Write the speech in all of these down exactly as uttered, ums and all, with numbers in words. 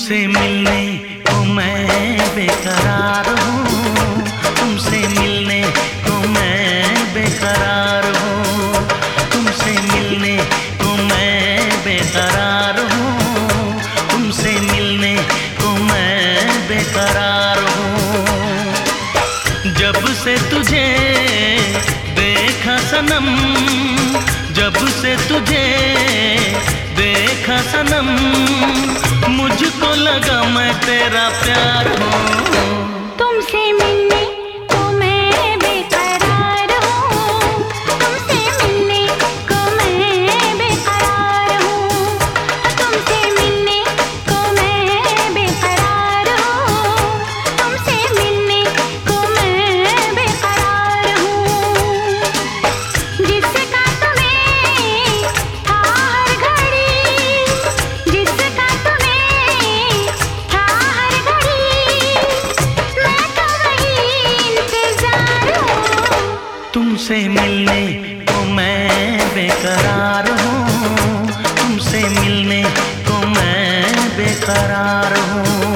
तुमसे मिलने को मैं बेकरार हूँ, तुमसे मिलने को मैं बेकरार हूँ, तुमसे मिलने को मैं बेकरार हूँ, तुमसे मिलने को मैं बेकरार हूँ। जब से तुझे देखा सनम, जब से तुझे देखा सनम, मुझको लगा मैं तेरा प्यार हूँ। तुमसे मिलने को मैं बेकरार हूँ, तुमसे मिलने को मैं बेकरार हूँ, तुमसे मिलने को मैं बेकरार हूँ, तुमसे मिलने को मैं बेकरार हूँ। जिसका तुम्हें था हर घड़ी, जिसका तुम्हें था हर घड़ी, मैं तो वही इंतजार हूँ। तुमसे मिलने को मैं बेकरार हूँ, तुमसे मिलने को मैं बेकरार हूँ।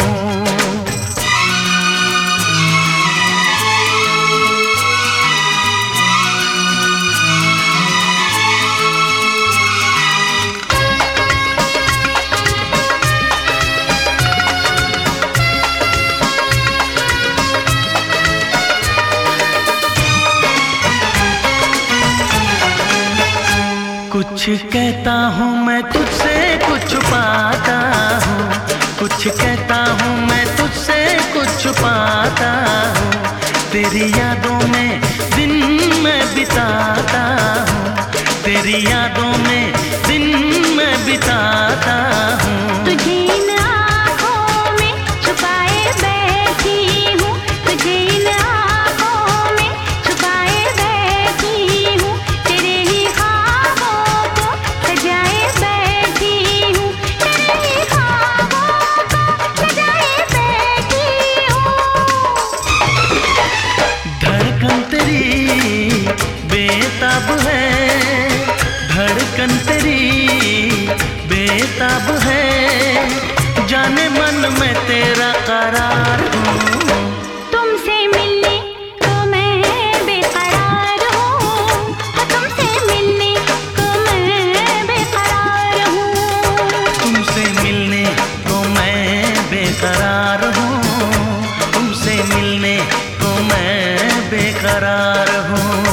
कुछ कहता हूँ मैं तुझसे कुछ पाता हूँ, कुछ कहता हूँ मैं तुझसे कुछ पाता हूँ, तेरी यादों में दिन मैं बिताता हूँ, तेरी यादों में दिन मैं बिताता हूँ। तुझे इन आँखों में छुपाए बैठी हूँ, तुझे इन आँखों में छुपाए बैठी हूँ, तेरे ही ख्वाबों को सजाए बैठी हूँ, तेरे ही ख्वाबों को सजाए बैठी हूँ। धड़कन तेरी बेताब है, धड़कन तेरी बेताब है, जाने मन में तेरा करार हूँ। तुमसे मिलने को मैं बेकरार हूँ, तुमसे मिलने को मैं बेकरार हूँ। तुमसे मिलने को मैं बेकरार हूँ, तुमसे मिलने को मैं बेकरार हूँ।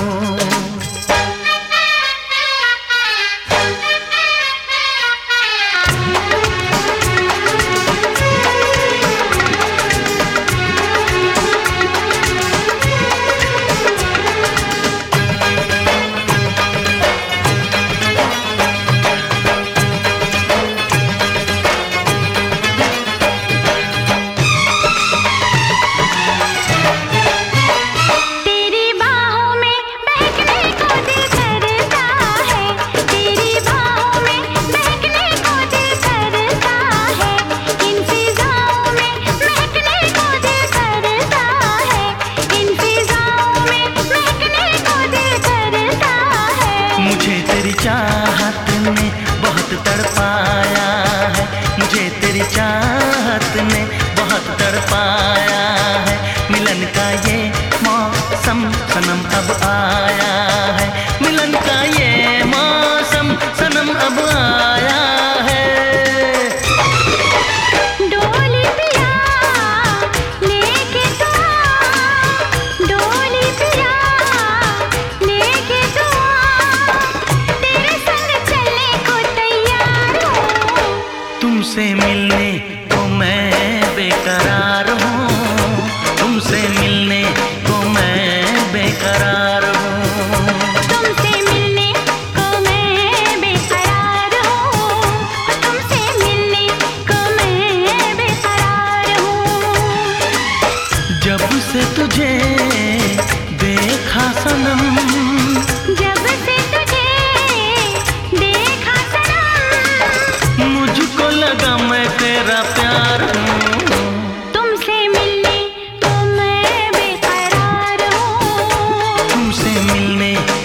तेरी बाहों में बहकने को दिल करता है, तेरी बाहों में बहकने को दिल करता है, इन फिजाओं में महकने को दिल करता है, इन फिजाओं में महकने को दिल करता है। मुझे तेरी चाहत ने बहुत तड़पाया है, मुझे तेरी चाहत ने बहुत तड़पाया है, मिलन का ये मौसम सनम अब आया है, मिलन का ये मौसम सनम अब आया है। डोली पिया लेके तू आ, डोली पिया लेके तू आ, तेरे संग चलने को तैयार हूँ। तुमसे मिलने को मैं बेकरार हूँ, तुमसे मिलने को मैं बेकरार हूँ। तुमसे मिलने को मैं बेकरार हूँ, तुमसे मिलने को मैं बेकरार हूँ। जब से तुझे देखा सनम, जब से तुझे देखा सनम, मुझको लगा मैं तेरा प्यार हूँ। तुमसे मिलने को मैं बेकरार हूँ, तुमसे मिलने